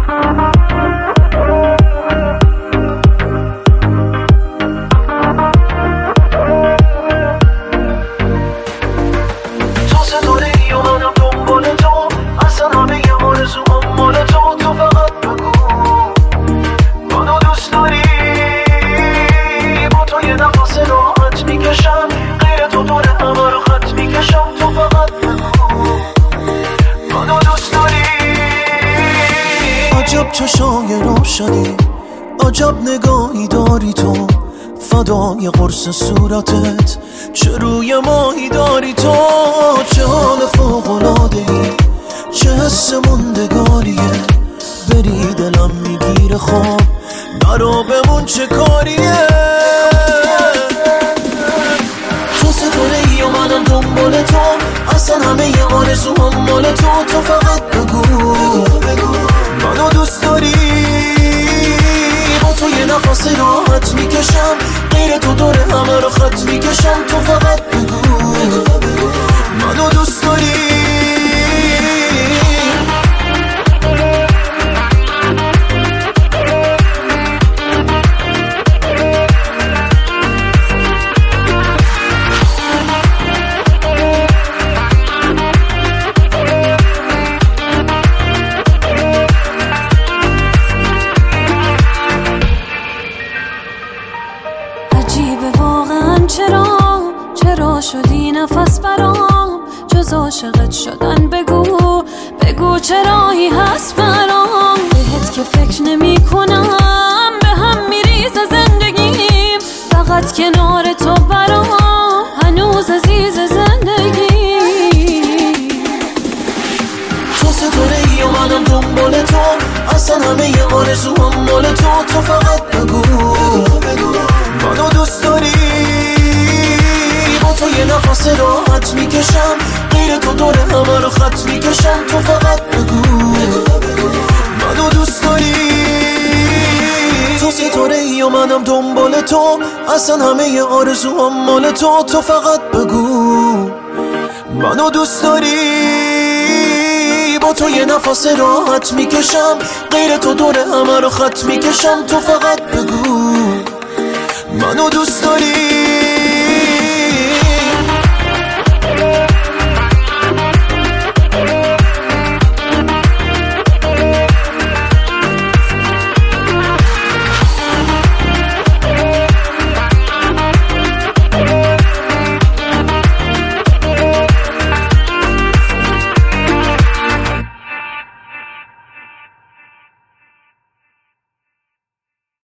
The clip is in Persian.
عجب چشای رو شدی، عجب نگاهی داری تو، فدای قرص صورتت چه روی ماهی داری تو. چه حال فوق‌العاده‌ای، چه حس موندگاریه، بری دلم میگیره خواب برا بمون چه کاریه. تو ستاره‌ای و منم دنبال تو، اصلا همه ی آرزوام مال تو. تو فقط بگو منو دوست داری، با تو یه نفس راحت میکشم، غیر تو دور همه رو خط میکشم. تو فقط بگو منو دوست داری. عجیبه واقعا چرا شدی نفس برام، جز عاشقت شدن بگو چرایی هست برام. بهت که فکر نمی کنم به هم میریزه زندگیم، فقط کنار تو برام هنوز عزیز زندگی. تو ستاره‌ای و منم دنبال تو، اصلا همه ی آرزوام مال تو. تو فقط بگو منو دوست داری، با تو یه نفس راحت میکشم، غیر تو دور همه رو خط میکشم. تو فقط بگو منو دوست داری. تو ستاره‌ای و منم دنبال تو، اصلا همه ی آرزوام مال تو. تو فقط بگو منو دوست داری، با تو یه نفس راحت میکشم، غیر تو دور همه رو خط میکشم. تو فقط بگو منو دوست داری.